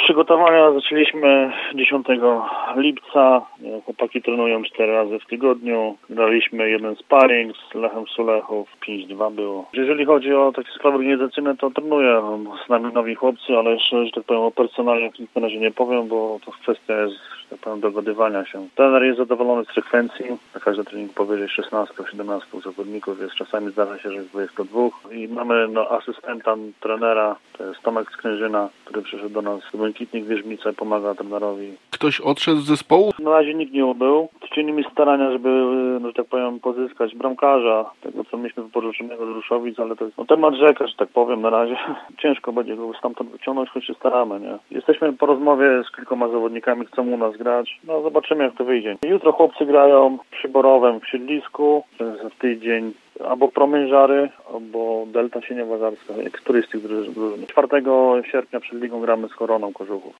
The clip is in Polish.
Przygotowania zaczęliśmy 10 lipca. Chłopaki trenują 4 razy w tygodniu. Graliśmy jeden sparring z Lechem Sulechów, 5-2 było. Jeżeli chodzi o takie sprawy organizacyjne, to trenuję z nami nowi chłopcy, ale jeszcze, że tak powiem, o personalnie na razie nie powiem, bo to kwestia jest, że tak powiem, dogadywania się. Trener jest zadowolony z frekwencji. Na każdy trening powyżej 16-17 zawodników jest. Czasami zdarza się, że jest 22. I mamy asystenta trenera, to jest Tomek Skrężyna, który przyszedł do nas z Błękitnik Wierzbice, pomaga trenerowi. Ktoś odszedł z zespołu? Na razie nikt nie ubył. Czynimy starania, żeby, że tak powiem, pozyskać bramkarza, tego co mieliśmy wypożyczonego z Ruszowic, ale to jest temat rzeka, że tak powiem, na razie. Ciężko będzie go stamtąd wyciągnąć, choć się staramy, nie? Jesteśmy po rozmowie z kilkoma zawodnikami, chcą u nas grać. No zobaczymy, jak to wyjdzie. Jutro chłopcy grają przy Borowem w Siedlisku, za tydzień albo Promień Żary, albo Delta Sieniawa Żarska, któryś z tych drużyn. 4 sierpnia przed ligą gramy z Koroną Kożuchów.